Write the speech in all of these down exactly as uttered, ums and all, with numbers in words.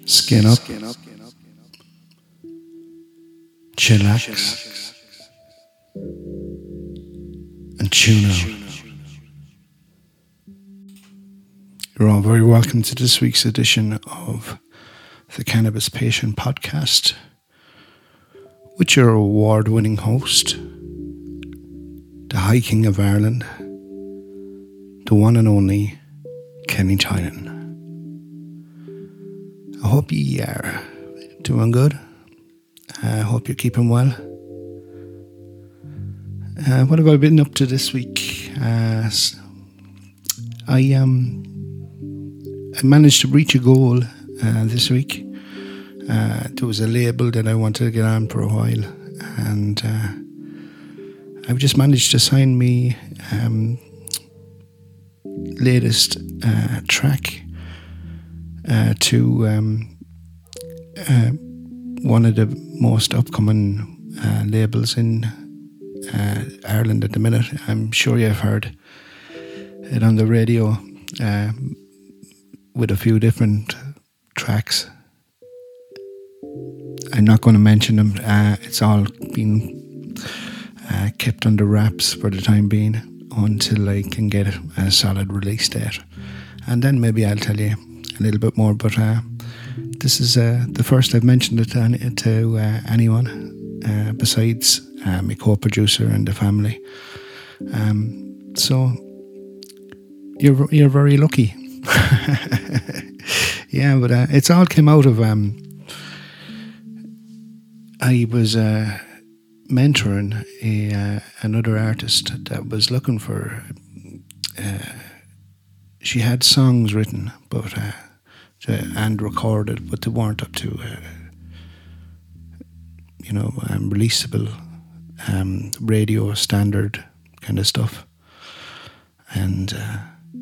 Skin up, chillax, and tune out. You're all very welcome to this week's edition of the Cannabis Patient Podcast with your award-winning host, the High King of Ireland, the one and only Kenny Tynan. I hope you are doing good. I hope you're keeping well. Uh, what have I been up to this week? Uh, I um I managed to reach a goal uh, this week. Uh, there was a label that I wanted to get on for a while, and uh, I've just managed to sign me um, latest uh, track uh, to um, uh, one of the most upcoming uh, labels in uh, Ireland at the minute. I'm sure you've heard it on the radio uh, with a few different tracks. I'm not going to mention them. Uh, it's all been uh, kept under wraps for the time being until I can get a solid release date. And then maybe I'll tell you a little bit more. But uh, this is uh, the first I've mentioned it to, to uh, anyone uh, besides uh, my co-producer and the family. Um, so you're you're very lucky. Yeah, but uh, it's all came out of... Um, I was uh, mentoring a, uh, another artist that was looking for... Uh, she had songs written but uh, and recorded, but they weren't up to, uh, you know, um, releasable um, radio standard kind of stuff. And... Uh,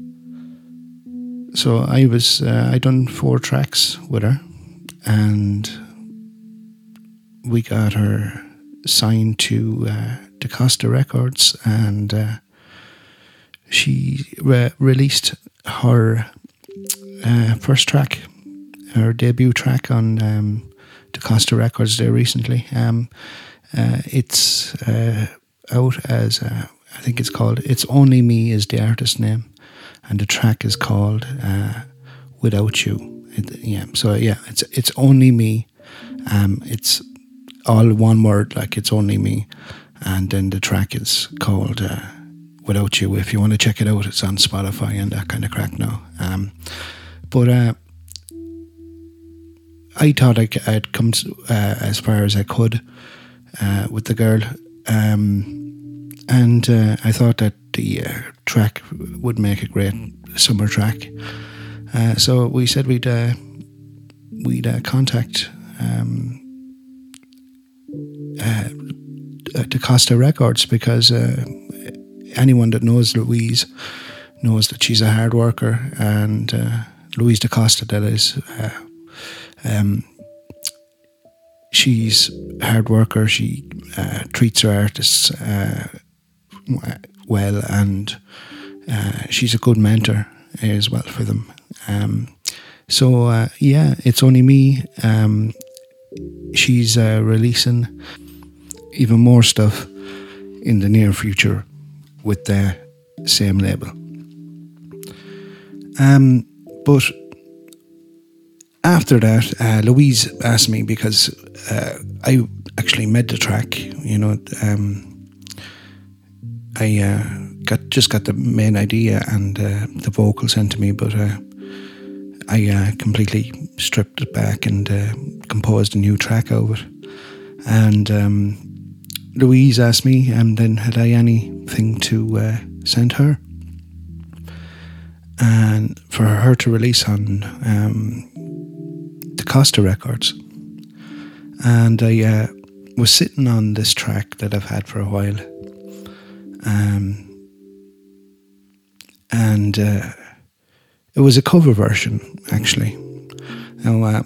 So I was, uh, I done four tracks with her, and we got her signed to uh, DaCosta Records, and uh, she re- released her uh, first track, her debut track on um, DaCosta Records there recently. Um, uh, it's uh, out as, uh, I think it's called, It's Only Me is the artist name. And the track is called uh, Without You. It, yeah, so yeah, it's it's only me. Um, it's all one word, like it's only me. And then the track is called uh, Without You. If you want to check it out, it's on Spotify and that kind of crack now. Um, but uh, I thought I, I'd come to, uh, as far as I could uh, with the girl. Um, and uh, I thought that the uh, track would make a great summer track. Uh, so we said we'd uh, we'd uh, contact um, uh, DaCosta Records, because uh, anyone that knows Louise knows that she's a hard worker, and uh, Louise DaCosta, that is, uh, um, she's a hard worker. She uh, treats her artists uh, well, and uh, she's a good mentor as well for them. Um, so uh, yeah, It's Only Me. Um, she's uh, releasing even more stuff in the near future with the same label. Um, but after that, uh, Louise asked me, because uh, I actually made the track, you know. Um, I uh, got just got the main idea and uh, the vocal sent to me, but uh, I uh, completely stripped it back and uh, composed a new track of it. And um, Louise asked me, and then had I anything to uh, send her, and for her to release on um, DaCosta Records. And I uh, was sitting on this track that I've had for a while. Um, and uh, it was a cover version, actually. Now, uh,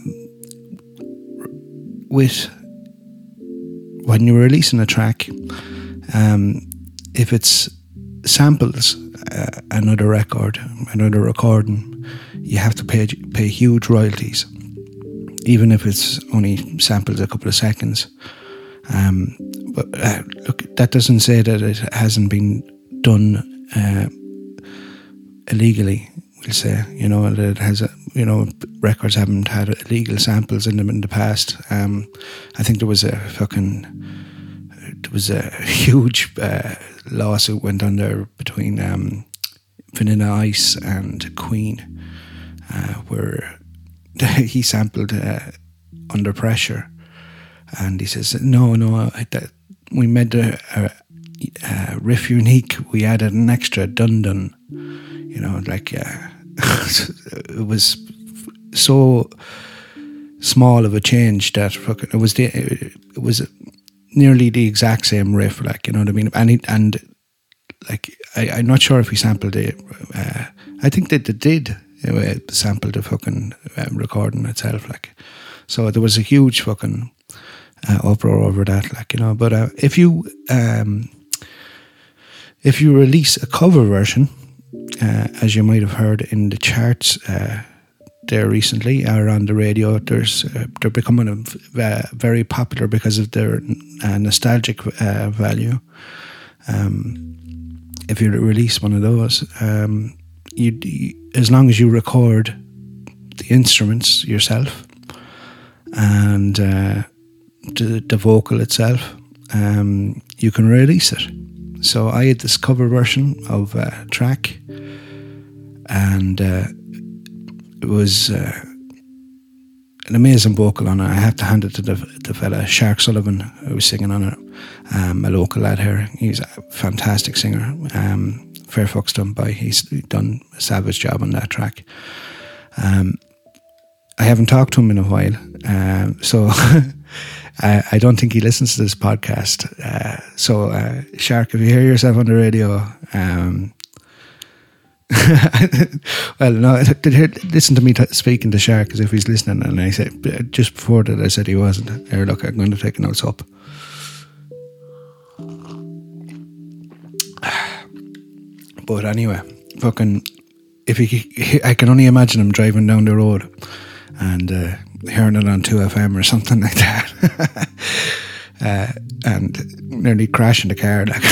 with when you're releasing a track, um, if it's samples uh, another record, another recording, you have to pay pay huge royalties. even if it's only sampled a couple of seconds. Um, but uh, look, that doesn't say that it hasn't been done uh, illegally. We'll say, you know, that it has, a, you know, records haven't had illegal samples in them in the past. Um, I think there was a fucking, there was a huge uh, lawsuit went on there between um, Vanilla Ice and Queen, uh, where he sampled uh, Under Pressure, and he says, no, no, that we made a, a, a riff unique. We added an extra dun dun, you know, like uh, it was so small of a change that fucking it was the it was nearly the exact same riff, like, you know what I mean, and it, and like I, I'm not sure if he sampled it. Uh, I think that they did. Uh, sampled the fucking um, recording itself, like, so there was a huge fucking uh, uproar over that, like, you know. But uh, if you um, if you release a cover version, uh, as you might have heard in the charts uh, there recently, or on the radio, there's uh, they're becoming uh, very popular because of their uh, nostalgic uh, value. Um, if you release one of those, um, You, you, as long as you record the instruments yourself and uh, the, the vocal itself, um, you can release it. So I had this cover version of a track, and uh, it was uh, an amazing vocal on it. I have to hand it to the, the fella Shark Sullivan, who was singing on it, um, a local lad here. He's a fantastic singer. Um, Fairfox Dunby, he's done a savage job on that track. Um, I haven't talked to him in a while, um, so I, I don't think he listens to this podcast. Uh, so, uh, Shark, if you hear yourself on the radio, um, well, no, listen to me t- speaking to Shark as if he's listening. And I said, just before that, I said he wasn't. Here, look, I'm going to take notes up. But anyway, fucking, if he, I can only imagine him driving down the road and uh, hearing it on two F M or something like that, uh, and nearly crashing the car. Like,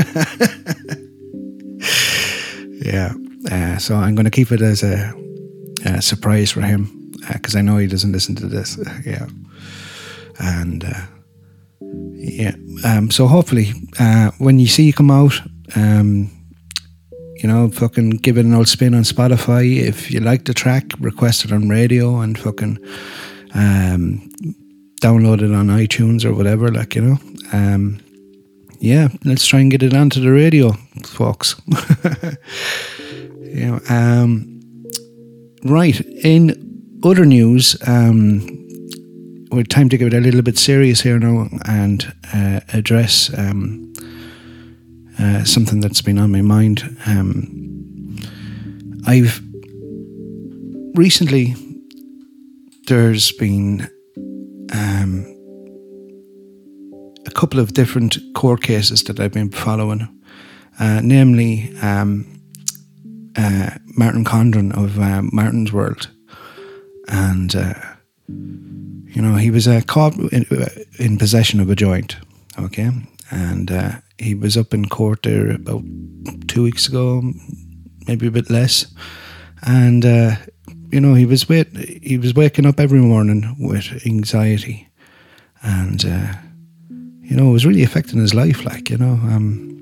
yeah. Uh, so I'm going to keep it as a, a surprise for him, because uh, I know he doesn't listen to this. Yeah, and uh, yeah. Um, so hopefully, uh, when you see you come out, um. You know, fucking give it an old spin on Spotify. If you like the track, request it on radio and fucking um, download it on iTunes or whatever, like, you know. Um, yeah, let's try and get it onto the radio, folks. You know, um, right, in other news, um, we're time to get a little bit serious here now and uh, address... Um, Uh, something that's been on my mind. Um, I've recently there's been um, a couple of different court cases that I've been following, uh, namely um, uh, Martin Condren of uh, Martin's World, and uh, you know, he was uh, caught in, in possession of a joint. Okay, and uh, he was up in court there about two weeks ago, maybe a bit less, and uh, you know, he was wait he was waking up every morning with anxiety, and uh, you know, it was really affecting his life. Like, you know, um,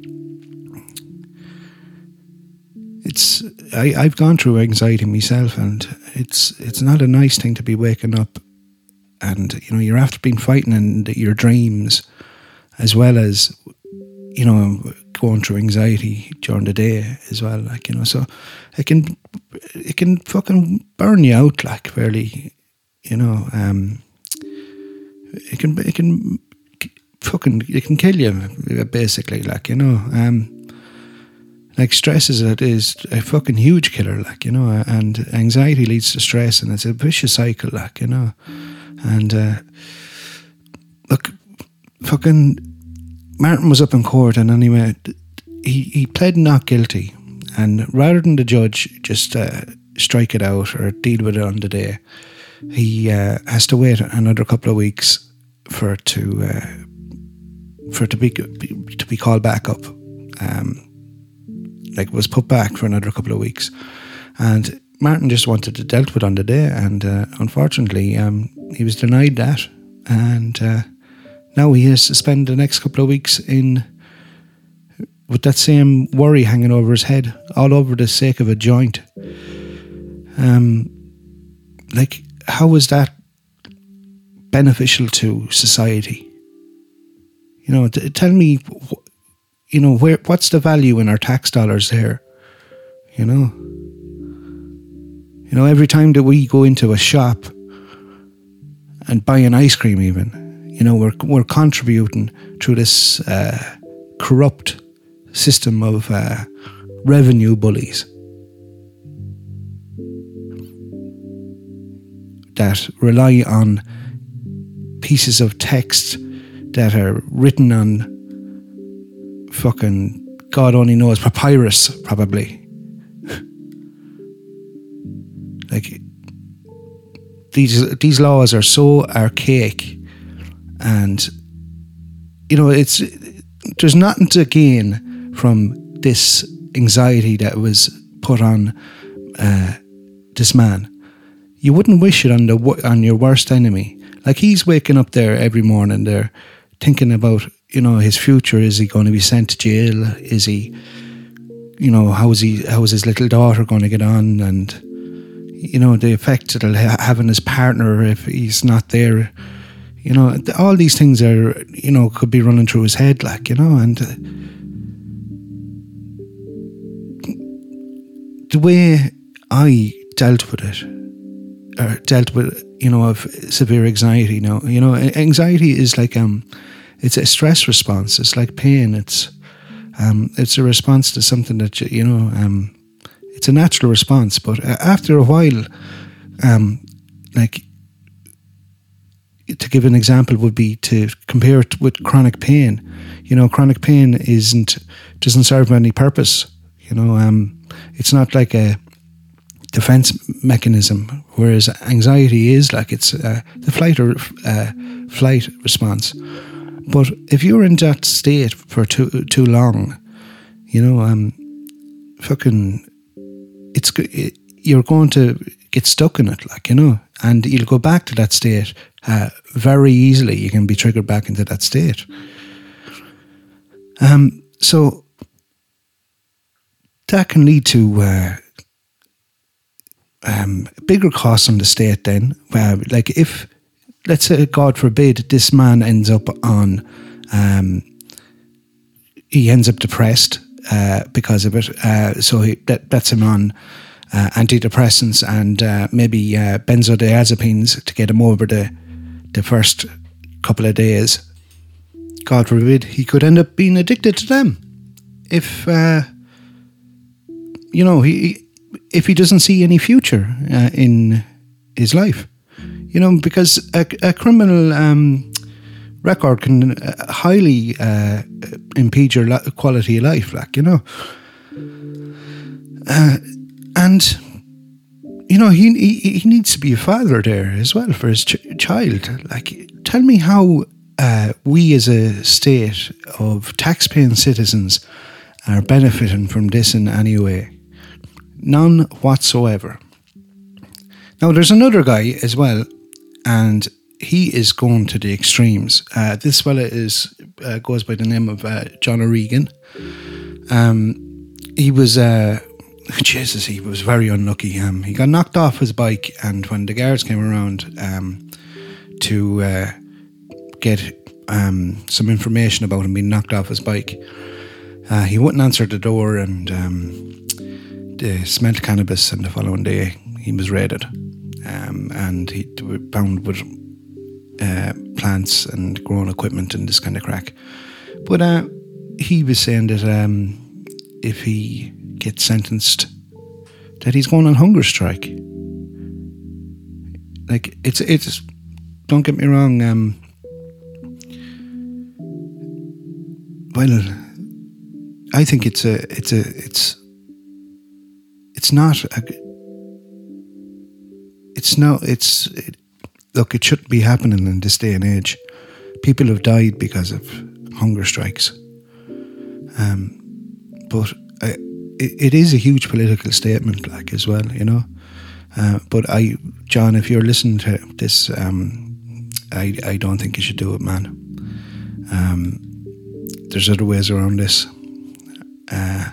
it's I I've gone through anxiety myself, and it's it's not a nice thing to be waking up, and you know, you're after being fighting in your dreams, as well as, you know, going through anxiety during the day as well, like, you know, so it can it can fucking burn you out, like, fairly, you know, um, it can it can fucking it can kill you, basically, like, you know, um, like, stress is a, is a fucking huge killer, like, you know, and anxiety leads to stress, and it's a vicious cycle, like, you know, and uh, look, fucking Martin was up in court, and anyway, he, he pled not guilty, and rather than the judge just uh, strike it out or deal with it on the day, he uh, has to wait another couple of weeks for it to uh, for it to be to be called back up. Um, like it was put back for another couple of weeks, and Martin just wanted it dealt with on the day, and uh, unfortunately, um, he was denied that, and uh, now he has to spend the next couple of weeks in with that same worry hanging over his head, all over the sake of a joint. Um, like, how is that beneficial to society? You know, t- tell me, you know, where what's the value in our tax dollars there? You know, you know, every time that we go into a shop and buy an ice cream, even, you know, we're we're contributing through this uh, corrupt system of uh, revenue bullies that rely on pieces of text that are written on fucking God only knows papyrus, probably. Like, these these laws are so archaic, and you know, it's there's nothing to gain from this anxiety that was put on uh, this man. You wouldn't wish it on the on your worst enemy. Like, he's waking up there every morning there, thinking about, you know, his future. Is he going to be sent to jail? Is he, you know, how is he? How is his little daughter going to get on? And you know, the effect it'll ha- have on his partner if he's not there. You know, all these things are, you know, could be running through his head, like, you know, and uh, the way I dealt with it, or dealt with, you know, of severe anxiety. Now, you know, anxiety is like um, it's a stress response. It's like pain. It's um, it's a response to something that you, you know, um, it's a natural response. But after a while, um, like. To give an example would be to compare it with chronic pain. You know, chronic pain isn't doesn't serve any purpose. You know, um, it's not like a defense mechanism, whereas anxiety is like it's uh, the flight or uh, flight response. But if you're in that state for too too long, you know, um, fucking, it's it, you're going to get stuck in it, like, you know, and you'll go back to that state. Uh, very easily, you can be triggered back into that state. Um, so that can lead to uh, um, bigger costs on the state. Then, uh, like if, let's say, God forbid, this man ends up on, um, he ends up depressed uh, because of it. Uh, so he, that that's him on uh, antidepressants and uh, maybe uh, benzodiazepines to get him over the. the first couple of days. God forbid, he could end up being addicted to them. If, uh, you know, he if he doesn't see any future uh, in his life. You know, because a, a criminal um, record can uh, highly uh, impede your li- quality of life, like, you know. Uh, and... You know, he, he he needs to be a father there as well for his ch- child. Like, tell me how uh, we as a state of tax-paying citizens are benefiting from this in any way. None whatsoever. Now, there's another guy as well, and he is going to the extremes. Uh, this fella is uh, goes by the name of uh, John O'Regan. Um, he was... Uh, Jesus, he was very unlucky. Um, he got knocked off his bike, and when the guards came around um, to uh, get um, some information about him being knocked off his bike, uh, he wouldn't answer the door, and um, they smelled cannabis, and the following day he was raided. Um, and he was found with uh, plants and growing equipment and this kind of crack. But uh, he was saying that um, if he gets sentenced, that he's going on hunger strike. Like, it's it's don't get me wrong, um well, I think it's a it's a it's it's not a it's no, it's, it, look, it shouldn't be happening in this day and age. People have died because of hunger strikes. Um, but I, it, it is a huge political statement, like, as well, you know. Uh, but I, John, if you're listening to this, um, I, I don't think you should do it, man. Um, there's other ways around this. Uh,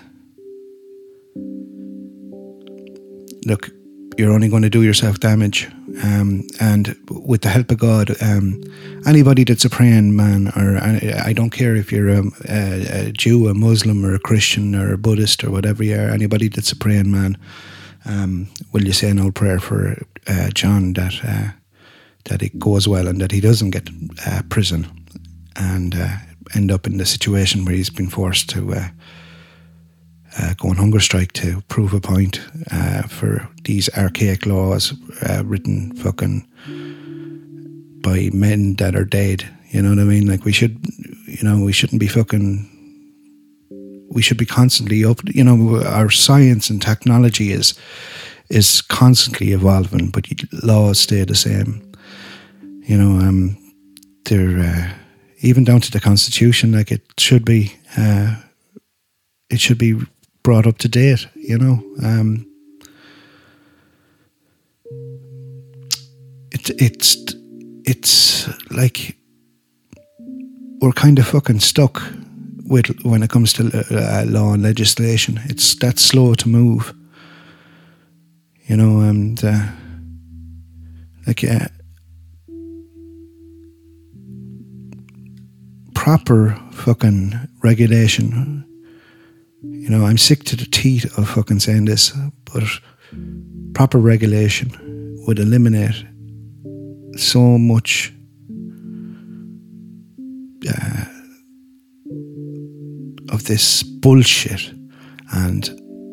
look, you're only going to do yourself damage. Um, and with the help of God, um, anybody that's a praying man, or I, I don't care if you're a, a, a Jew, a Muslim, or a Christian, or a Buddhist, or whatever you are, anybody that's a praying man, um, will you say an old prayer for uh, John that uh, that it goes well and that he doesn't get uh, prison and uh, end up in the situation where he's been forced to uh, uh, go on hunger strike to prove a point uh, for these archaic laws uh, written fucking by men that are dead. You know what I mean? Like, we should, you know, we shouldn't be fucking, we should be constantly up, you know, our science and technology is is constantly evolving, but laws stay the same. You know, um, they're uh, even down to the Constitution. Like, it should be, uh, it should be brought up to date. You know, um, it's it's it's like we're kind of fucking stuck with when it comes to uh, law and legislation. It's that slow to move. You know, and uh, like. Uh, proper fucking regulation. You know, I'm sick to the teeth of fucking saying this, but proper regulation would eliminate so much uh, of this bullshit and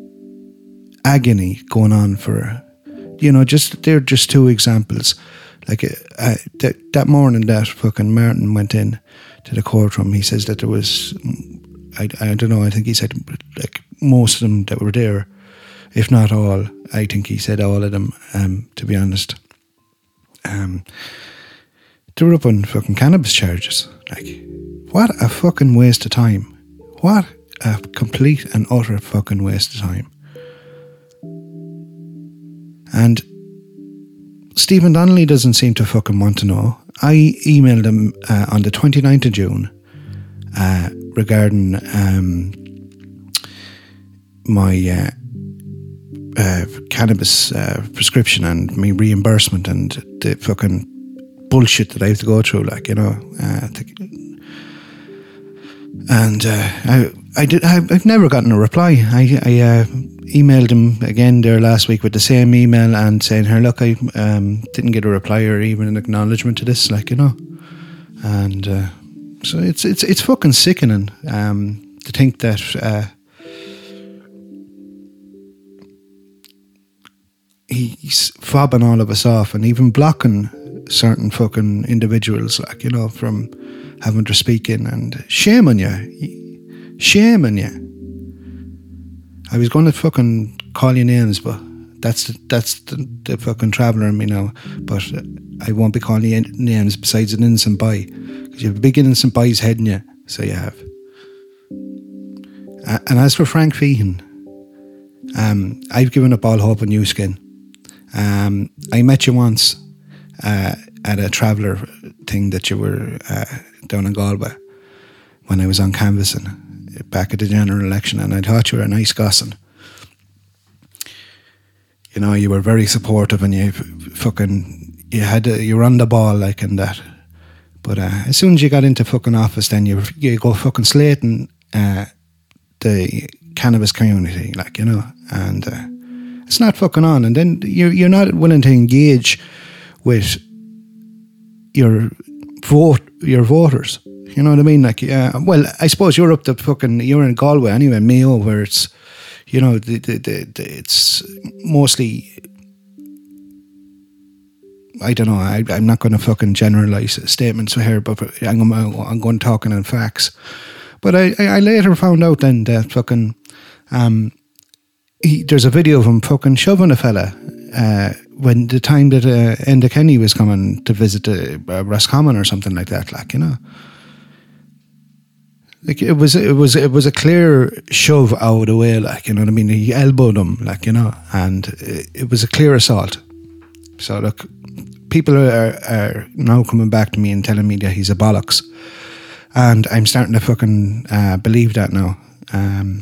agony going on for, you know, just, they're just two examples. Like, uh, that, that morning that fucking Martin went in to the courtroom, he says that there was, I, I don't know, I think he said like most of them that were there, if not all, I think he said all of them, um, to be honest. Um, they were up on fucking cannabis charges. Like, what a fucking waste of time. What a complete and utter fucking waste of time. And Stephen Donnelly doesn't seem to fucking want to know. I emailed him uh, on the twenty-ninth of June uh, regarding um, my uh, uh, cannabis uh, prescription and my reimbursement and the fucking bullshit that I have to go through, like, you know. Uh, to, and uh, I, I did. I, I've never gotten a reply. I, I uh, emailed him again there last week with the same email and saying, "Here, look, I um, didn't get a reply or even an acknowledgement to this, like, you know." And uh, so it's it's it's fucking sickening um, to think that uh, he's fobbing all of us off and even blocking certain fucking individuals, like, you know, from having to speak in. And shame on you, shame on you. I was going to fucking call you names, but that's the, that's the, the fucking traveller in me now. But I won't be calling you names besides an innocent boy, because you have a big innocent boy's head in you, so you have. Uh, and as for Frank Feehan, um, I've given up all hope on you, Skin. Um, I met you once uh, at a traveller thing that you were uh, down in Galway when I was on canvassing back at the general election, and I thought you were a nice gossin. You know, you were very supportive and you fucking, you had, you were on the ball, like, and that. But uh, as soon as you got into fucking office, then you you go fucking slating uh, the cannabis community, like, you know, and uh, it's not fucking on. And then you're you're not willing to engage with your vote, your voters. You know what I mean? Like, uh, well, I suppose you're up to fucking, you're in Galway anyway, Mayo, where it's, you know, the, the, the, the, it's mostly, I don't know, I, I'm not going to fucking generalise statements here, but I'm, I'm going talking in facts. But I, I later found out then that fucking, um, he, there's a video of him fucking shoving a fella uh, when the time that uh, Enda Kenny was coming to visit uh, uh, Roscommon or something like that, like, you know. Like, it was, it was, it was a clear shove out of the way, like, you know what I mean? He elbowed him, like, you know, and it, it was a clear assault. So, look, people are, are now coming back to me and telling me that he's a bollocks. And I'm starting to fucking uh, believe that now. Um,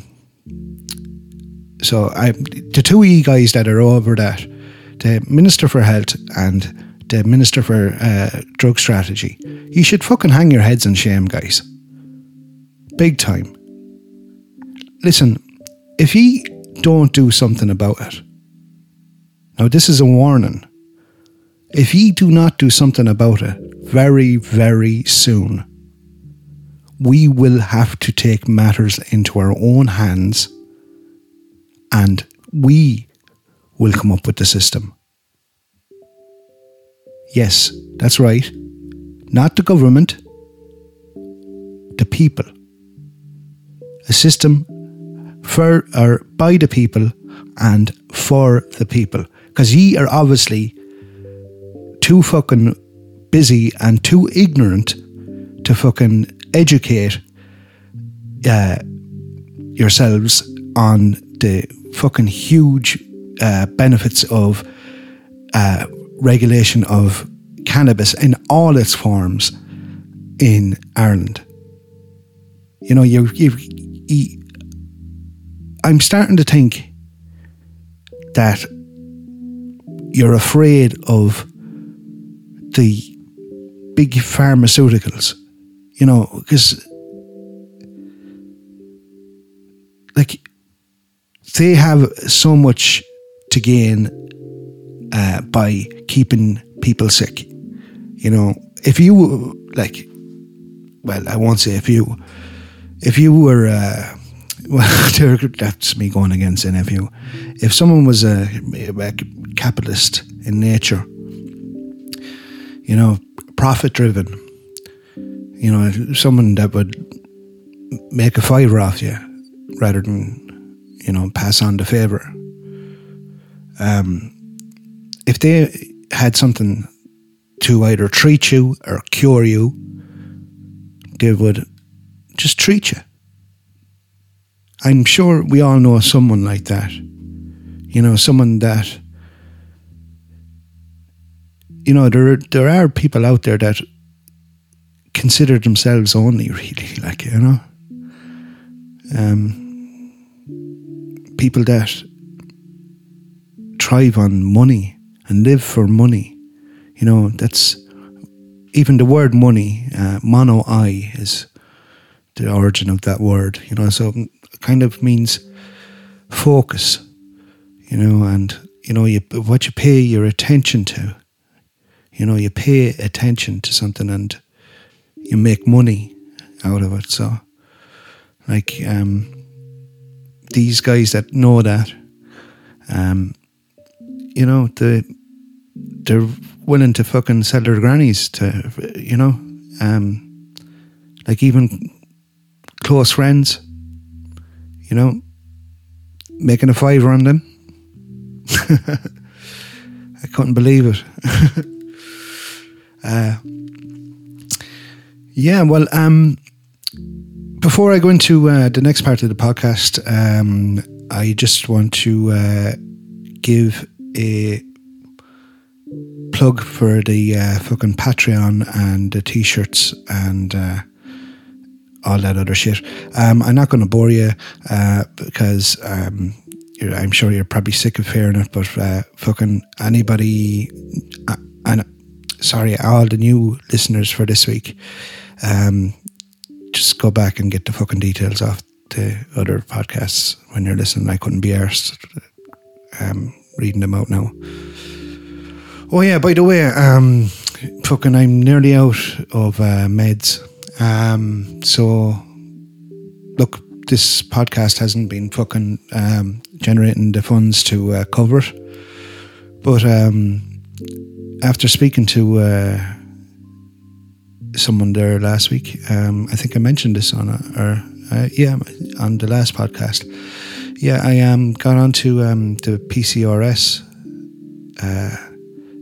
so, I, the two E guys that are over that, the Minister for Health and the Minister for uh, Drug Strategy, you should fucking hang your heads in shame, guys. Big time. Listen, if you don't do something about it, now this is a warning. If you do not do something about it very, very soon, we will have to take matters into our own hands and we will come up with the system. Yes, that's right. Not the government, the people. A system for or by the people and for the people. Because ye are obviously too fucking busy and too ignorant to fucking educate uh, yourselves on the fucking huge uh, benefits of uh, regulation of cannabis in all its forms in Ireland. You know, you, you, you I'm starting to think that you're afraid of the big pharmaceuticals, you know, because like they have so much to gain uh, by keeping people sick. You know, if you like, well, I won't say if you, if you were, uh, well, that's me going against an if you. If someone was a, a capitalist in nature, you know, profit driven, you know, someone that would make a fiver off you rather than, you know, pass on the favour. Um, if they had something to either treat you or cure you, they would just treat you. I'm sure we all know someone like that. You know, someone that, you know, there there are people out there that consider themselves only, really, like, you know. Um, people that thrive on money and live for money. You know, that's, even the word money, uh, mono-I is the origin of that word, you know, so it kind of means focus, you know, and, you know, you, what you pay your attention to, you know, you pay attention to something and you make money out of it. So, like, um, these guys that know that, um, you know, the, they're willing to fucking sell their grannies to, you know, um, like even close friends, you know, making a fiver on them. I couldn't believe it. uh, yeah, well, um, before I go into uh, the next part of the podcast, um, I just want to uh, give a plug for the uh, fucking Patreon and the t-shirts and uh, all that other shit. Um, I'm not going to bore you uh, because um, you're, I'm sure you're probably sick of hearing it, but uh, fucking anybody, uh, and sorry, all the new listeners for this week, um, just go back and get the fucking details off the other podcasts when you're listening. I couldn't be arsed um, reading them out now. Oh yeah, by the way, um, fucking I'm nearly out of uh, meds. Um, so, look, this podcast hasn't been fucking um, generating the funds to uh, cover it. But um, after speaking to uh, someone there last week, um, I think I mentioned this on a, or uh, yeah, on the last podcast. Yeah, I um, got onto um, the P C R S uh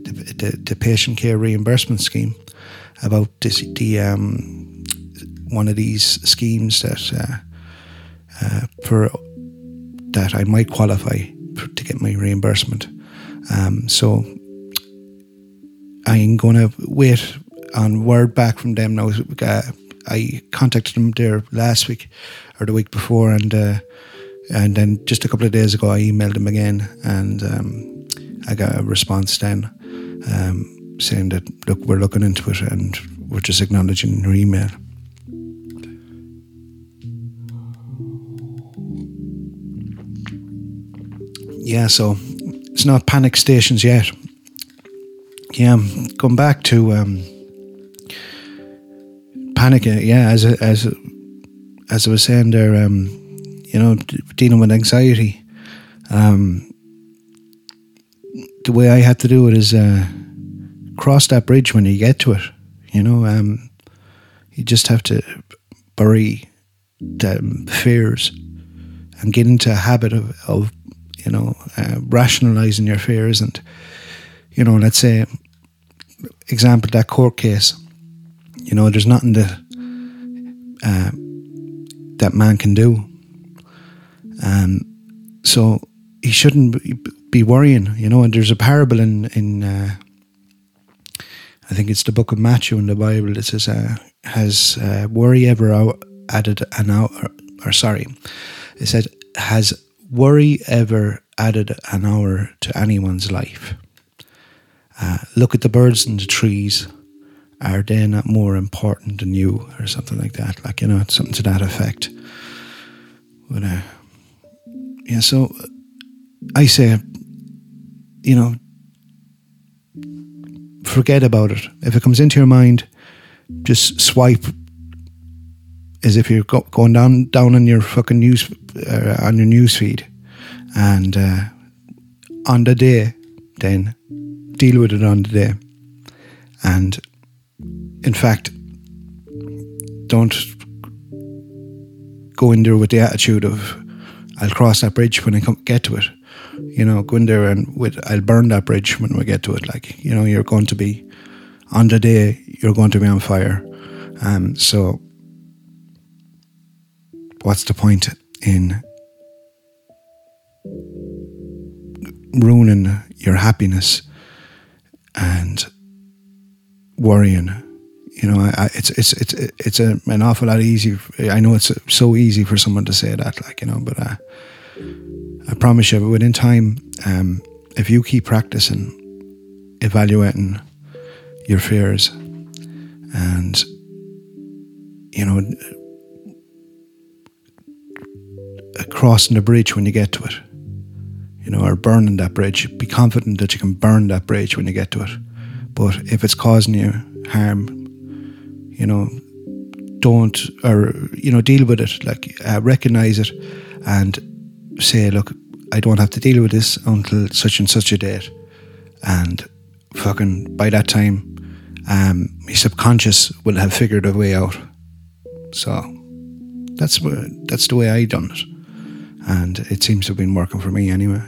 the, the, the patient care reimbursement scheme, about this, the um, one of these schemes that uh, uh, for that I might qualify for, to get my reimbursement. Um, so I'm going to wait on word back from them now. Uh, I contacted them there last week or the week before, and uh, and then just a couple of days ago I emailed them again, and um, I got a response then um, saying that, look, we're looking into it and we're just acknowledging your email. Yeah, so it's not panic stations yet. Yeah, going back to um, panic. Yeah, as as as I was saying there, um, you know, dealing with anxiety. Um, the way I had to do it is uh, cross that bridge when you get to it. You know, um, you just have to bury the fears and get into a habit of, of you know, uh, rationalizing your fears. And, you know, let's say, example, that court case, you know, there's nothing that uh, that man can do. Um, so he shouldn't be worrying, you know. And there's a parable in, in uh, I think it's the book of Matthew in the Bible that says, uh, has uh, worry ever added an hour, or, or sorry, it said, has worry ever added an hour to anyone's life? Uh, look at the birds and the trees. Are they not more important than you? Or something like that. Like, you know, something to that effect. But, uh, yeah, so I say, you know, forget about it. If it comes into your mind, just swipe as if you're go- going down down on your fucking news uh, on your news feed, and uh, on the day, then deal with it on the day. And in fact, don't go in there with the attitude of, I'll cross that bridge when I come, get to it. You know, go in there and with, I'll burn that bridge when we get to it. Like, you know, you're going to be, on the day, you're going to be on fire. Um, so, what's the point in ruining your happiness and worrying? You know, I, it's it's it's it's a, an awful lot easy. I know it's so easy for someone to say that, like, you know, but uh, I promise you, within time, um, if you keep practicing evaluating your fears and, you know, crossing the bridge when you get to it, you know, or burning that bridge, be confident that you can burn that bridge when you get to it. But if it's causing you harm, you know, don't, or, you know, deal with it, like, uh, recognize it and say, look, I don't have to deal with this until such and such a date. And fucking by that time, um, my subconscious will have figured a way out. So that's that's the way I done it. And it seems to have been working for me anyway.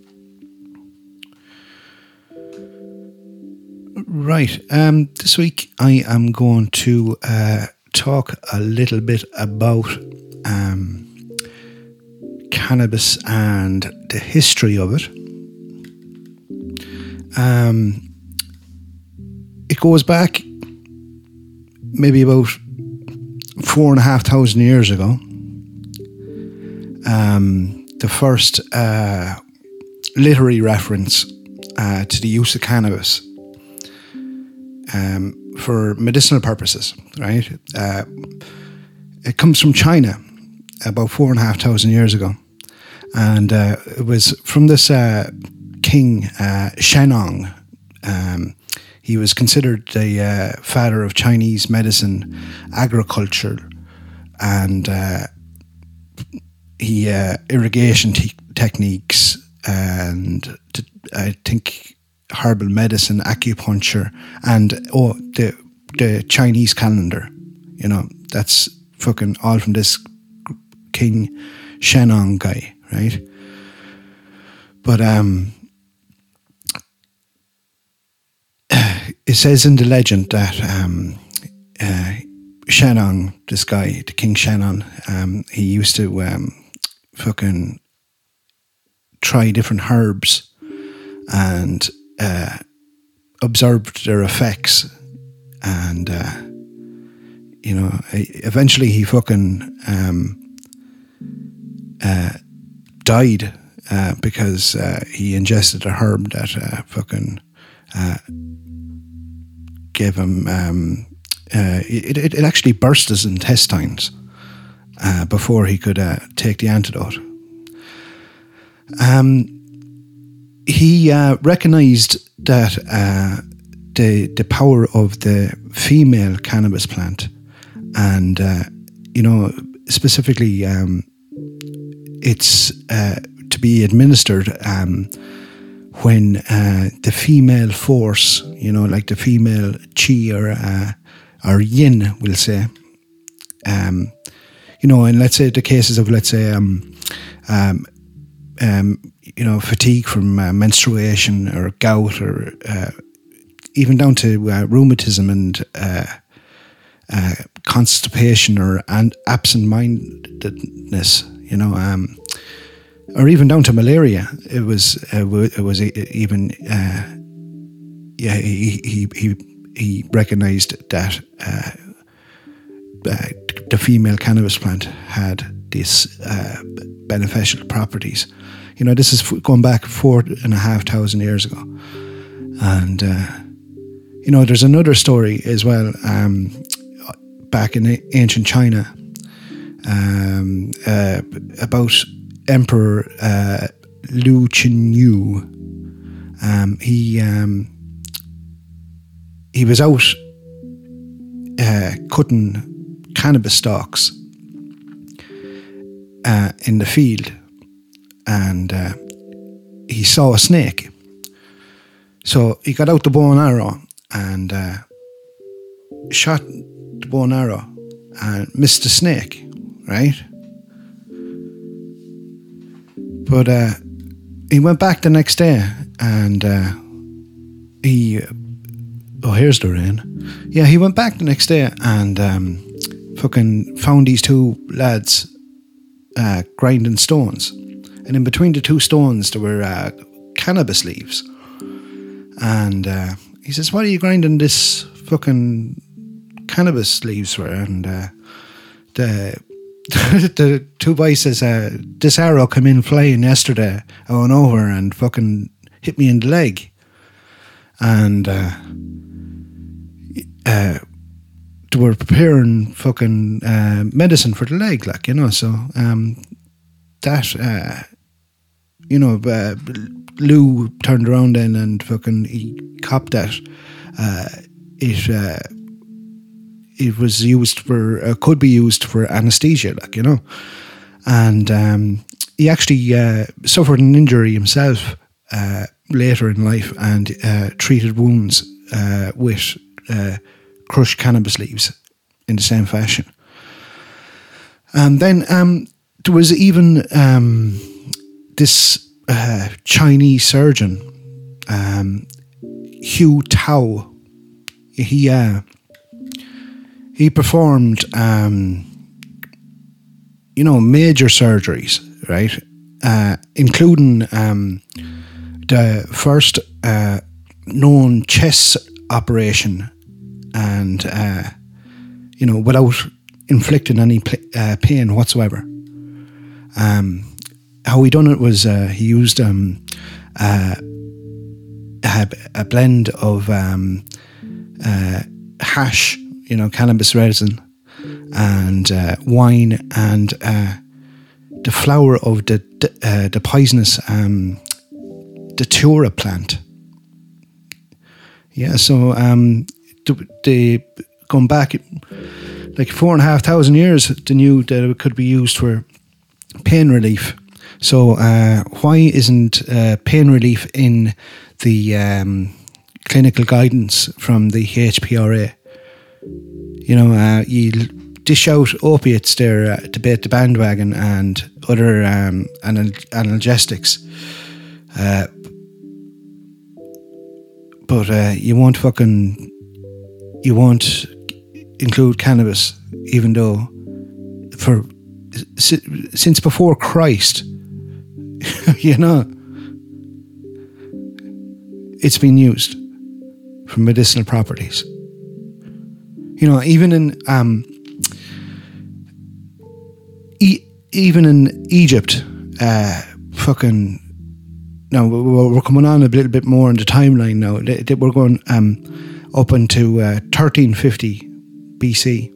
Right. Um, this week I am going to uh, talk a little bit about um, cannabis and the history of it. Um, it goes back maybe about four and a half thousand years ago. Um, the first uh, literary reference uh, to the use of cannabis um, for medicinal purposes, right? Uh, it comes from China about four and a half thousand years ago. And uh, it was from this uh, king, uh, Shennong. Um, he was considered the uh, father of Chinese medicine, agriculture, and uh, he uh, irrigation te- techniques, and t- I think herbal medicine, acupuncture, and oh, the the Chinese calendar. You know, that's fucking all from this King Shennong guy, right? But um, it says in the legend that um, uh, Shannon, this guy, the King Shannon, um, he used to um, fucking try different herbs and uh, observed their effects, and uh, you know, eventually he fucking um, uh, died uh, because uh, he ingested a herb that uh, fucking uh, gave him. Um, uh, it, it it actually burst his intestines uh, before he could uh, take the antidote. Um, he uh, recognized that uh, the the power of the female cannabis plant, and uh, you know, specifically, um, it's uh, to be administered um, when uh, the female force, you know, like the female chi or uh, or yin, we'll say, um, you know, and let's say the cases of, let's say, um, um, um, you know, fatigue from uh, menstruation or gout, or uh, even down to uh, rheumatism and uh, uh, constipation or and absent-mindedness, you know, um, or even down to malaria. It was uh, it was even uh, yeah he he he he recognized that uh, uh, the female cannabis plant had these uh, beneficial properties. You know, this is going back four and a half thousand years ago, and uh, you know, there's another story as well. Um, back in ancient China, um, uh, about Emperor uh, Lu Qinyu. Um, he um, he was out uh, cutting cannabis stalks uh, in the field, and uh, he saw a snake. So he got out the bow and arrow and uh, shot the bow and arrow and missed the snake, right? But uh, he went back the next day and uh, he... Oh, here's the rain. Yeah, he went back the next day and um, fucking found these two lads uh, grinding stones. And in between the two stones, there were uh, cannabis leaves. And uh, he says, "What are you grinding this fucking cannabis leaves for?" And uh, the the two boys says, uh, "This arrow came in flying yesterday. I went over and fucking hit me in the leg." And uh, uh, they were preparing fucking uh, medicine for the leg, like, you know. So um, that, uh, you know, uh, Lou turned around then and fucking he copped that. Uh, it uh, it was used for, uh, could be used for anesthesia, like, you know. And um, he actually uh, suffered an injury himself uh, later in life and uh, treated wounds uh, with uh, crushed cannabis leaves in the same fashion. And then um, there was even um, this uh, Chinese surgeon, um, Hu Tao. He uh, he performed, um, you know, major surgeries, right? Uh, including um, the first uh, known chest operation, and uh, you know, without inflicting any pl- uh, pain whatsoever. Um, how he done it was uh, he used um, uh, a, a blend of um, uh, hash, you know, cannabis resin, and uh, wine, and uh, the flower of the uh, the poisonous um, datura plant. Yeah, so um, the, the going back like four and a half thousand years, they knew that it could be used for pain relief. So uh, why isn't uh, pain relief in the um, clinical guidance from the H P R A? You know, uh, you dish out opiates there uh, to bait the bandwagon and other um, anal- analgesics. Uh, but uh, you won't fucking, you won't include cannabis, even though for since before Christ, you know, it's been used for medicinal properties. You know, even in um, e- even in Egypt, uh, fucking. Now we're coming on a little bit more in the timeline now. We're going um, up into uh, thirteen fifty B C.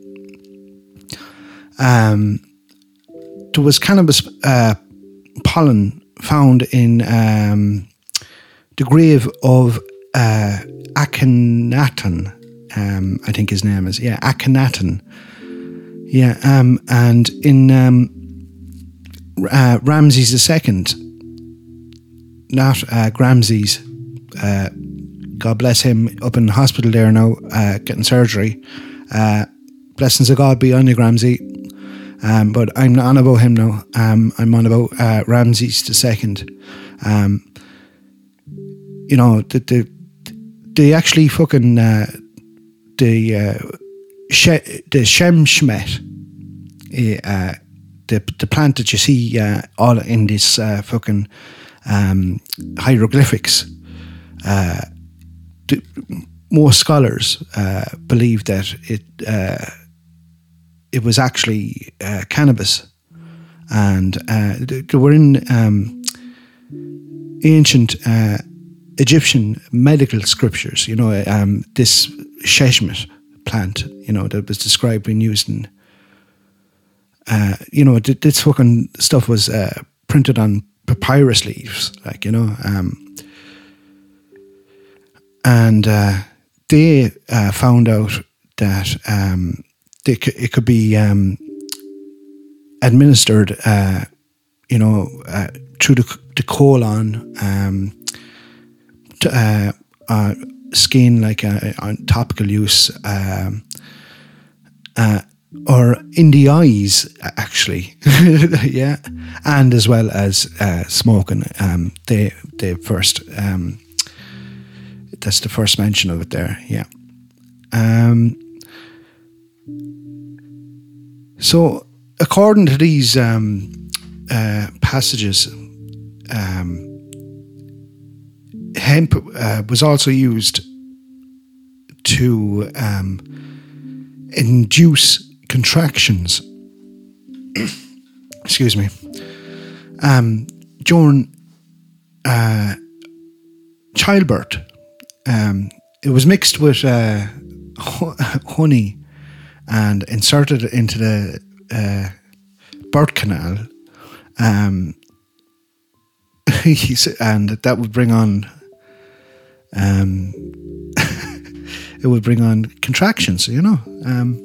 Um, there was cannabis uh, pollen found in um, the grave of uh, Akhenaten. Um, I think his name is yeah Akhenaten. Yeah, um, and in um, uh, Ramses the Second. Not uh, Gramses, uh, God bless him, up in the hospital there now, uh, getting surgery. Uh, blessings of God be on you, Gramsy. Um, but I'm not on about him now. Um, I'm on about uh, Ramses the Second. Um, you know, the, the, they actually fucking, uh, the, uh, she, the Shemshmet, uh, the, the plant that you see uh, all in this uh, fucking Um, hieroglyphics. Uh, the, most scholars uh, believe that it uh, it was actually uh, cannabis, and uh, they were in um, ancient uh, Egyptian medical scriptures. You know, um, this sheshmet plant, you know, that was described being used in. Uh, you know, this fucking stuff was uh, printed on papyrus leaves, like, you know, um, and uh, they uh, found out that um, they c- it could be um, administered, uh, you know, uh, through the, the colon, um, to, uh, uh, skin, like uh, on topical use, um, uh, or in the eyes, actually, yeah, and as well as uh, smoking. Um, they they first um, that's the first mention of it there, yeah. Um, so, according to these um, uh, passages, um, hemp uh, was also used to um, induce contractions, excuse me, um, during uh, childbirth. Um, it was mixed with uh, honey and inserted into the uh, birth canal, um, and that would bring on um, it would bring on contractions, you know. Um,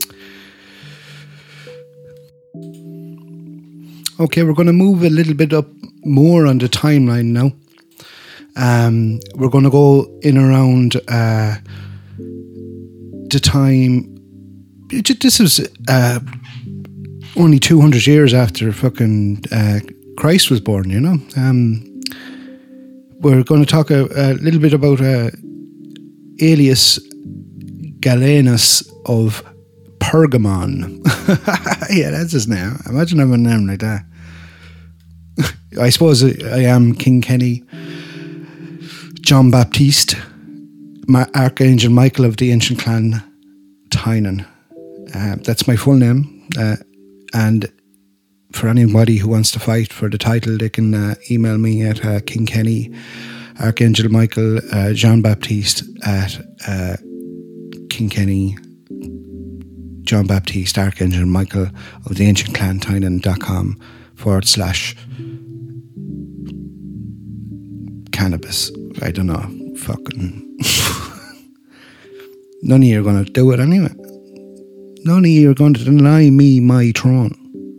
Okay, we're going to move a little bit up more on the timeline now. Um, we're going to go in around uh, the time. This was uh, only two hundred years after fucking uh, Christ was born, you know. Um, we're going to talk a, a little bit about uh, Aelius Galenus of Pergamon. Yeah, that's his name. Imagine having a name like that. I suppose I am King Kenny, John Baptiste, Archangel Michael of the ancient clan Tynan. Uh, that's my full name. Uh, and for anybody who wants to fight for the title, they can uh, email me at uh, King Kenny, Archangel Michael, uh, John Baptiste at uh, King Kenny, John Baptiste, Archangel Michael of the ancient clan Tynan.com forward slash cannabis. I don't know. Fucking. None of you are going to do it anyway. None of you are going to deny me my throne.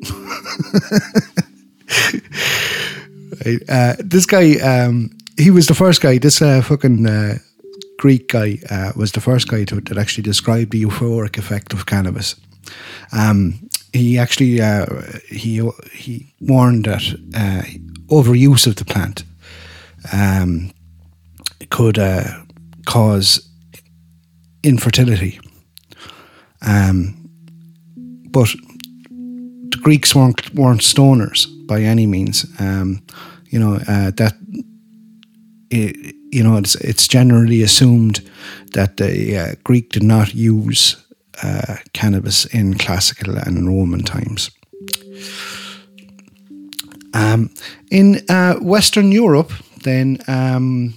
Right, uh, this guy, um, he was the first guy, this uh, fucking uh, Greek guy uh, was the first guy to, that actually described the euphoric effect of cannabis. Um, he actually, uh, he he warned that uh, overuse of the plant um, could uh, cause infertility. Um, but the Greeks weren't weren't stoners by any means. Um, you know uh, that it, you know it's it's generally assumed that the uh, Greek did not use uh, cannabis in classical and Roman times. Um, in uh, Western Europe, then um,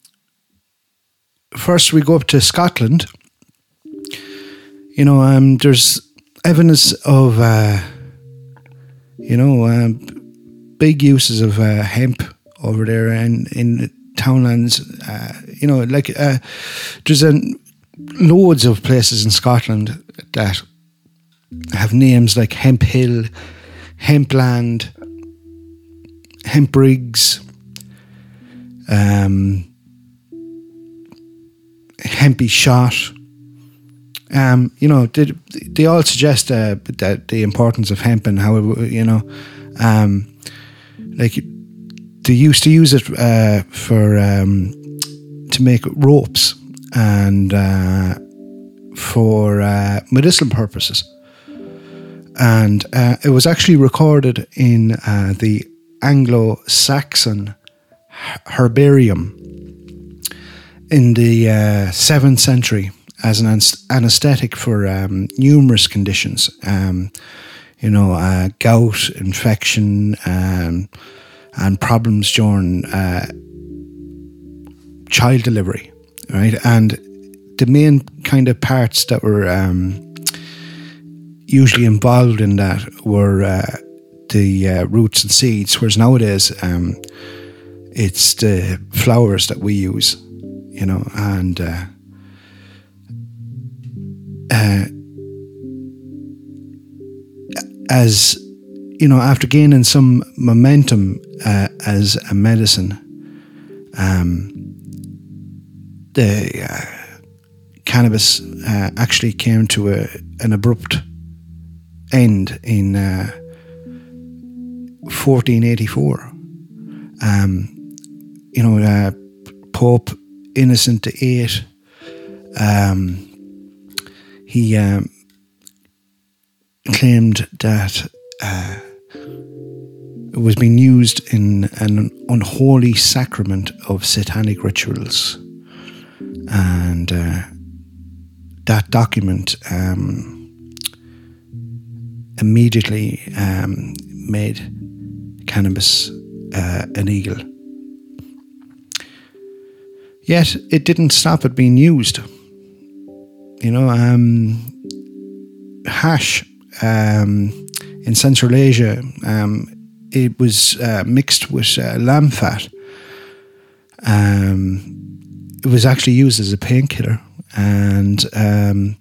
first we go up to Scotland. You know, um, there's evidence of uh, you know um, big uses of uh, hemp over there and in townlands. Uh, you know, like uh, there's a, loads of places in Scotland that have names like Hemp Hill, Hempland, Hempriggs, um, Hempy Shot. Um, you know, they, they all suggest uh, that the importance of hemp and how it, you know, um, like they used to use it uh, for um, to make ropes and uh, for uh, medicinal purposes. And uh, it was actually recorded in uh, the Anglo-Saxon Herbarium in the uh, seventh century as an anesthetic for um, numerous conditions. Um, you know, uh, gout, infection, um, and problems during uh, child delivery, right? And the main kind of parts that were um, usually involved in that were uh, the uh, roots and seeds, whereas nowadays um, it's the flowers that we use, you know, and uh, uh, as you know, after gaining some momentum uh, as a medicine, um, the uh, cannabis uh, actually came to a, an abrupt end in uh, fourteen eighty-four. Um, you know, uh, Pope Innocent the Eighth, um, he um, claimed that uh, it was being used in an unholy sacrament of satanic rituals. And uh, that document um, immediately um, made cannabis uh, illegal. Yet it didn't stop it being used. You know, um, hash um, in Central Asia, um, it was uh, mixed with uh, lamb fat. Um, it was actually used as a painkiller, and um,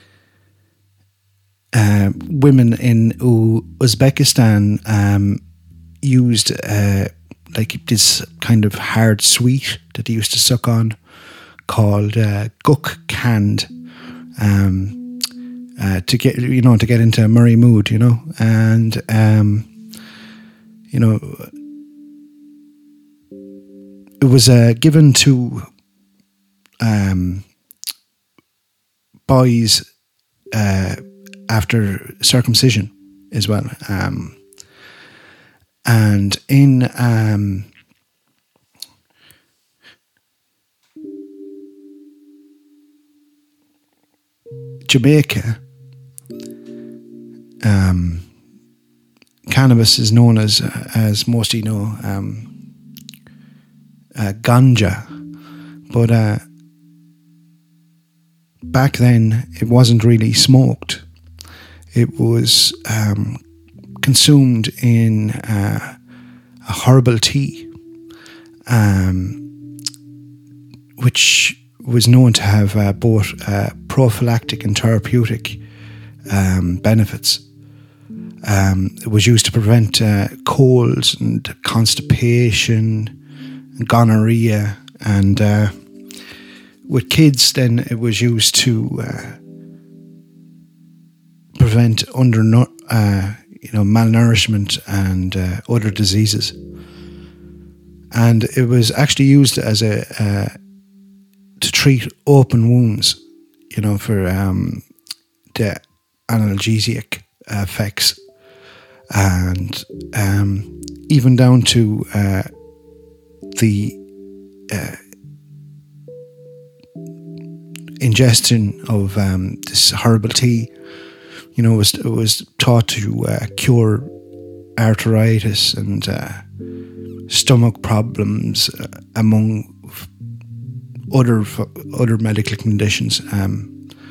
uh, women in Uzbekistan um, used uh, like this kind of hard sweet that they used to suck on, called uh, guk-kand, um, uh, to get you know to get into a merry mood, you know, and um, you know it was uh, given to um, boys uh, after circumcision as well. Um, and in um, Jamaica, um, cannabis is known as, as most you know, um, uh, ganja. But uh, back then, it wasn't really smoked. It was um, consumed in uh, a herbal tea, um, which was known to have uh, both uh, prophylactic and therapeutic um, benefits. Um, it was used to prevent uh, colds and constipation, and gonorrhea, and uh, with kids, then it was used to uh, prevent under uh, you know malnourishment and uh, other diseases. And it was actually used as a uh, to treat open wounds, you know, for um, the analgesic effects, and um, even down to uh, the uh, ingestion of um, this herbal tea. You know, it was, it was thought to uh, cure arthritis and uh, stomach problems, uh, among other other medical conditions. Um,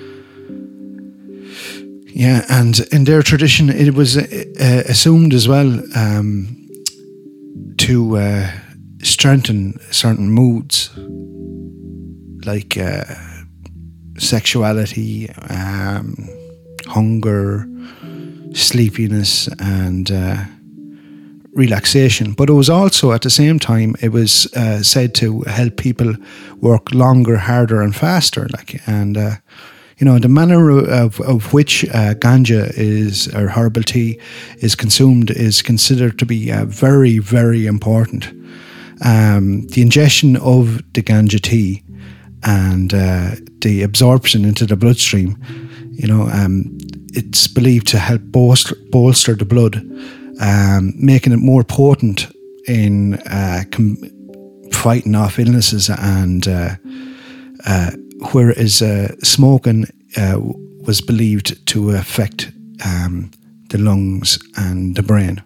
yeah, and in their tradition, it was uh, assumed as well um, to uh, strengthen certain moods, like uh, sexuality, um, hunger, sleepiness, and uh, relaxation. But it was also, at the same time, it was uh, said to help people work longer, harder, and faster. Like, and uh, you know, the manner of, of which uh, ganja is, or herbal tea is consumed, is considered to be uh, very, very important. Um, the ingestion of the ganja tea and uh, the absorption into the bloodstream, you know, um, it's believed to help bolster, bolster the blood, um, making it more potent in uh, com- fighting off illnesses, and uh, uh, whereas uh, smoking uh, was believed to affect um, the lungs and the brain.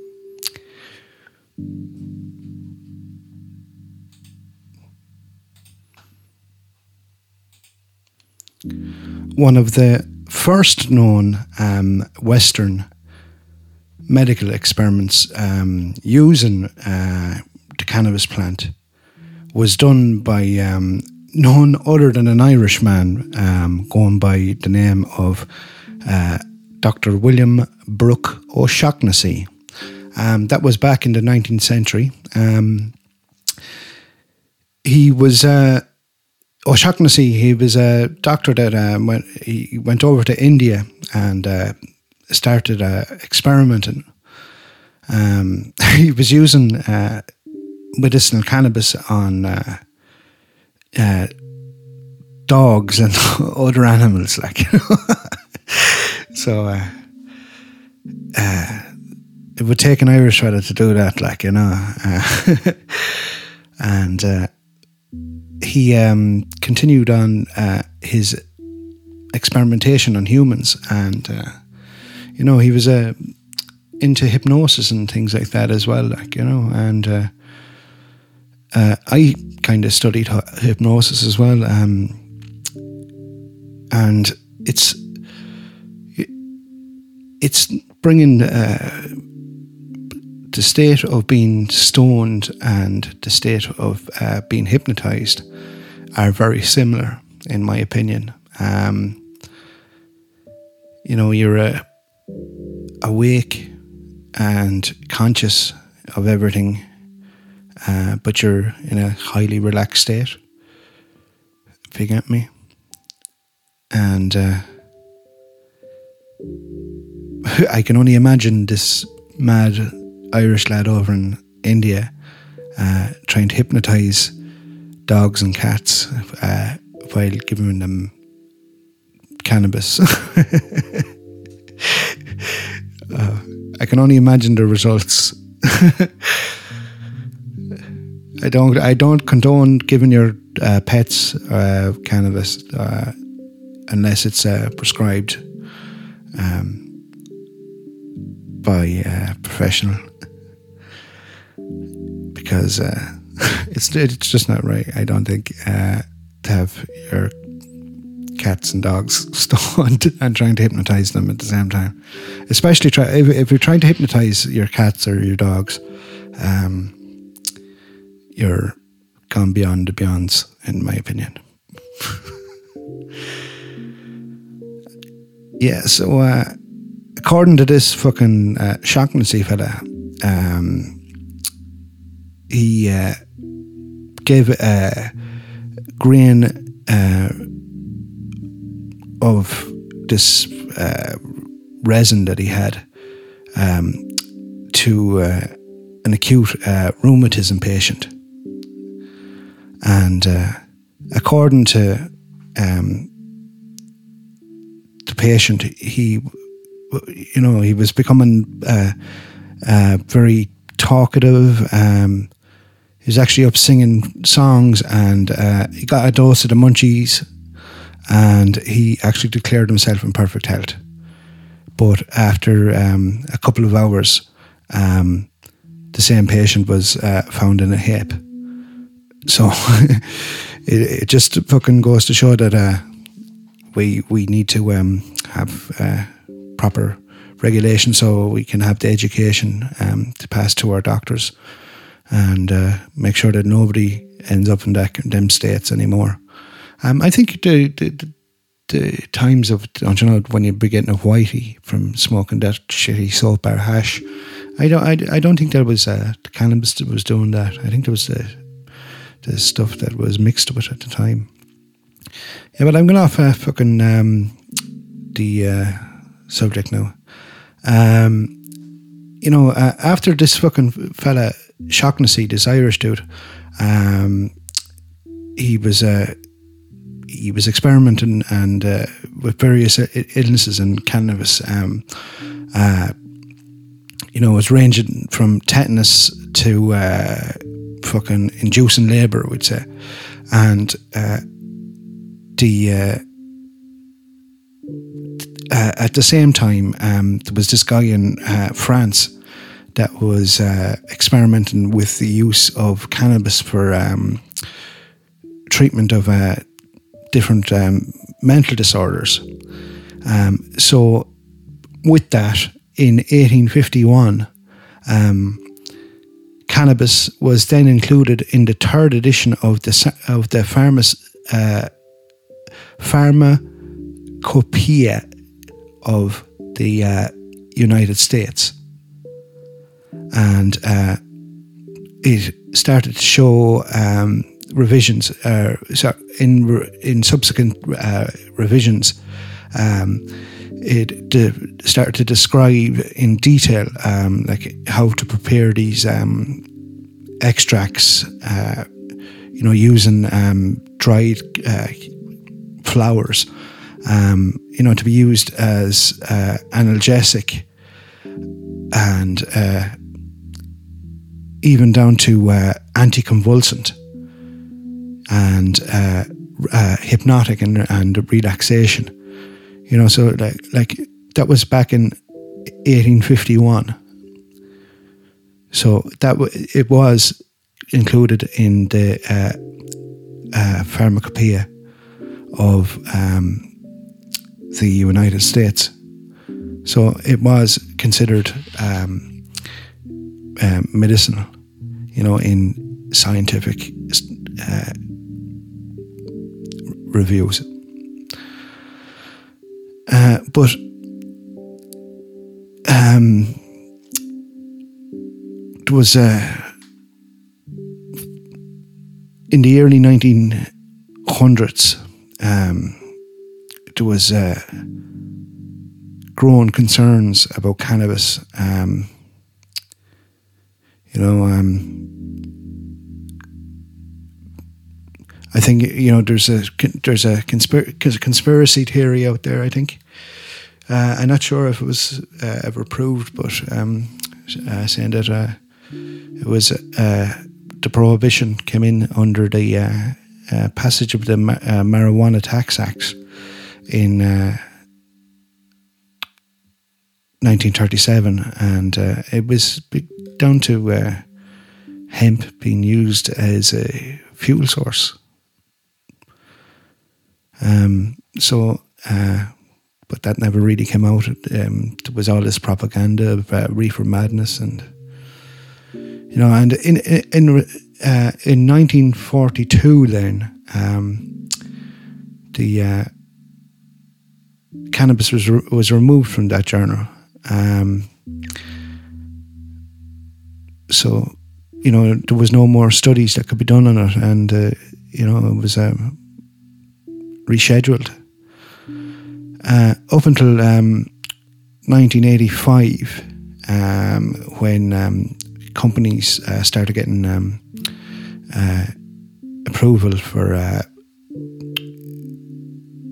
One of the first known um, Western medical experiments um, using uh, the cannabis plant was done by um, none other than an Irishman um, going by the name of uh, Doctor William Brooke O'Shaughnessy. Um, that was back in the nineteenth century. Um, he was uh, O'Shaughnessy. He was a doctor that um, went. He went over to India and uh, started uh, experimenting. Um, he was using uh, medicinal cannabis on uh, uh, dogs and other animals, like, you know. So uh, uh, it would take an Irish fella to do that, like, you know. Uh, and uh, he um, continued on uh, his experimentation on humans, and uh, you know, he was uh, into hypnosis and things like that as well, like, you know. And uh, uh, I kind of studied hypnosis as well, um, and it's it's bringing uh, the state of being stoned and the state of uh, being hypnotized are very similar, in my opinion. Um, you know, you're uh, awake and conscious of everything, uh, but you're in a highly relaxed state, if you get me. And uh, I can only imagine this mad Irish lad over in India uh, trying to hypnotise dogs and cats uh, while giving them cannabis. uh, I can only imagine the results. I don't. I don't condone giving your uh, pets uh, cannabis uh, unless it's uh, prescribed um, by a professional, because uh, it's it's just not right. I don't think uh, to have your cats and dogs stoned and trying to hypnotise them at the same time. Especially try if, if you're trying to hypnotise your cats or your dogs, um, you're gone beyond the beyonds, in my opinion. Yeah, so uh, according to this fucking uh, Shaughnessy fella, um, he uh, gave a grain uh, of this uh, resin that he had um, to uh, an acute uh, rheumatism patient. And uh, according to um, the patient, he, you know, he was becoming uh, uh, very talkative. Um, he was actually up singing songs, and uh, he got a dose of the munchies, and he actually declared himself in perfect health. But after um, a couple of hours, um, the same patient was uh, found in a hip. So it, it just fucking goes to show that uh, we we need to um, have uh, proper regulation so we can have the education um, to pass to our doctors, and uh, make sure that nobody ends up in that, them states anymore. Um, I think the, the the times of, don't you know, when you be getting a whitey from smoking that shitty soap bar hash, I don't I, I don't think that was uh, the cannabis that was doing that. I think there was the the stuff that was mixed with it at the time. Yeah, but I'm going off uh, fucking um, the uh, subject now. Um, you know, uh, after this fucking fella, Shaughnessy, this Irish dude, um, he was uh, he was experimenting and uh, with various illnesses and cannabis. Um, uh, you know, it was ranging from tetanus to uh, fucking inducing labour, we'd say, and uh, the. Uh, Uh, at the same time, um, there was this guy in uh, France that was uh, experimenting with the use of cannabis for um, treatment of uh, different um, mental disorders. Um, so, with that, in eighteen fifty-one, um, cannabis was then included in the third edition of the of the Pharma, uh, Pharmacopoeia of the uh, United States, and uh, it started to show um, revisions. Uh, so in in subsequent uh, revisions, um, it de- started to describe in detail, um, like how to prepare these um, extracts. Uh, you know, using um, dried uh, flowers. Um, you know, to be used as uh, analgesic, and uh, even down to uh, anticonvulsant and uh, uh, hypnotic and, and relaxation. You know, so like, like that was back in eighteen fifty-one. So that w- it was included in the uh, uh, Pharmacopoeia of um, the United States. So it was considered um, uh, medicinal, you know, in scientific uh, reviews. Uh, but um, it was uh, in the early nineteen hundreds. Um, there was uh, growing concerns about cannabis. Um, you know, um, I think, you know, there's a there's a, conspir- conspiracy theory out there. I think uh, I'm not sure if it was uh, ever proved, but um, uh, saying that uh, it was uh, the prohibition came in under the uh, uh, passage of the Ma- uh, Marijuana Tax Act in uh, nineteen thirty-seven, and uh, it was down to uh, hemp being used as a fuel source. Um, so, uh, but that never really came out. Um, there was all this propaganda of uh, reefer madness, and you know, and in in uh, in nineteen forty-two, then um, the uh, cannabis was re- was removed from that journal. Um, so, you know, there was no more studies that could be done on it, and uh, you know, it was um, rescheduled uh, up until um, nineteen eighty-five, um, when um, companies uh, started getting um, uh, approval for uh,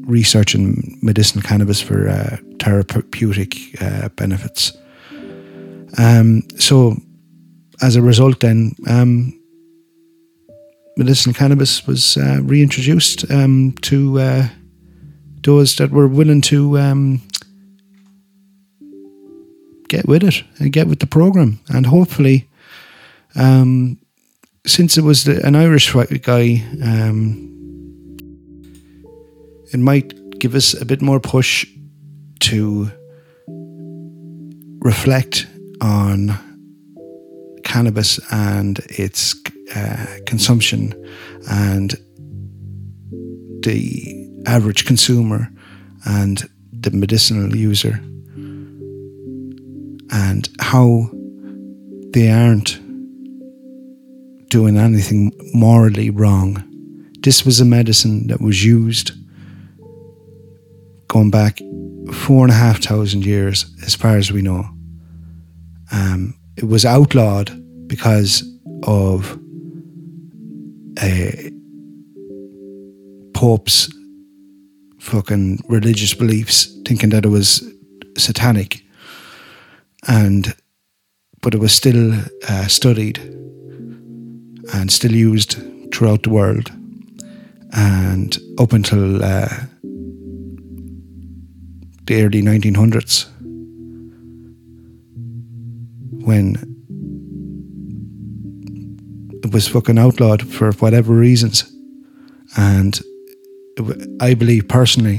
research in medicinal cannabis for uh, therapeutic uh, benefits. Um, so, as a result, then um, medicinal cannabis was uh, reintroduced um, to uh, those that were willing to um, get with it and get with the program, and hopefully. Um, Since it was the, an Irish guy, um, it might give us a bit more push to reflect on cannabis and its uh, consumption and the average consumer and the medicinal user, and how they aren't doing anything morally wrong. This was a medicine that was used going back four and a half thousand years, as far as we know. Um, it was outlawed because of a Pope's fucking religious beliefs, thinking that it was satanic, and but it was still uh, studied and still used throughout the world, and up until uh, the early nineteen hundreds, when it was fucking outlawed for whatever reasons. And I believe personally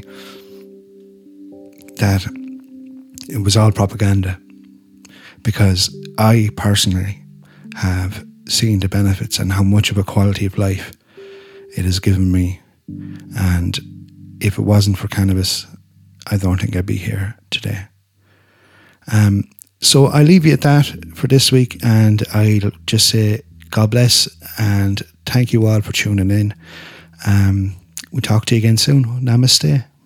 that it was all propaganda, because I personally have seen the benefits and how much of a quality of life it has given me. And if it wasn't for cannabis, I don't think I'd be here today. Um, so I leave you at that for this week, and I'll just say God bless and thank you all for tuning in. Um, we'll talk to you again soon. Namaste.